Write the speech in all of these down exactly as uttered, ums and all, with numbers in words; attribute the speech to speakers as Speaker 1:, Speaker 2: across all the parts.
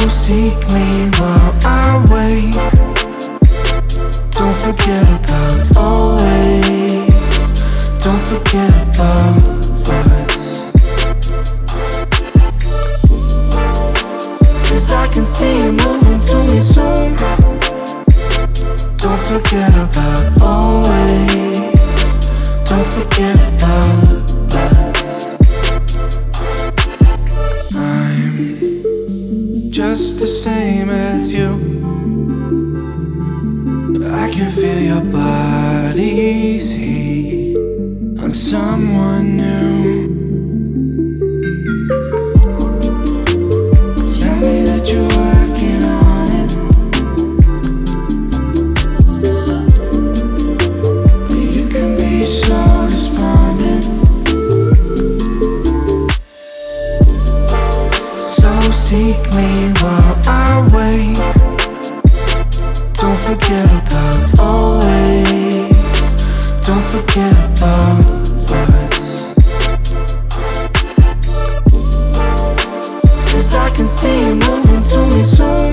Speaker 1: seek me while I wait. Don't forget about always. Don't forget about us. 'Cause I can see you moving to me soon. Don't forget about always. Don't forget about us. I'm just the same as you. I can feel your body's heat on someone new. Tell me that you're working on it. You can be so despondent. So seek me while I wait. Don't forget about always. Don't forget about us. 'Cause I can see you moving to me soon.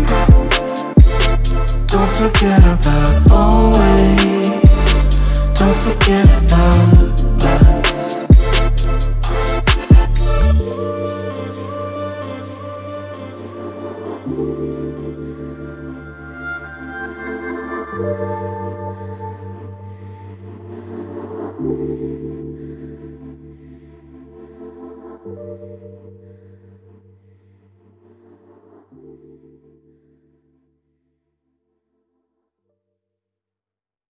Speaker 1: Don't forget about always. Don't forget about us. Thank you.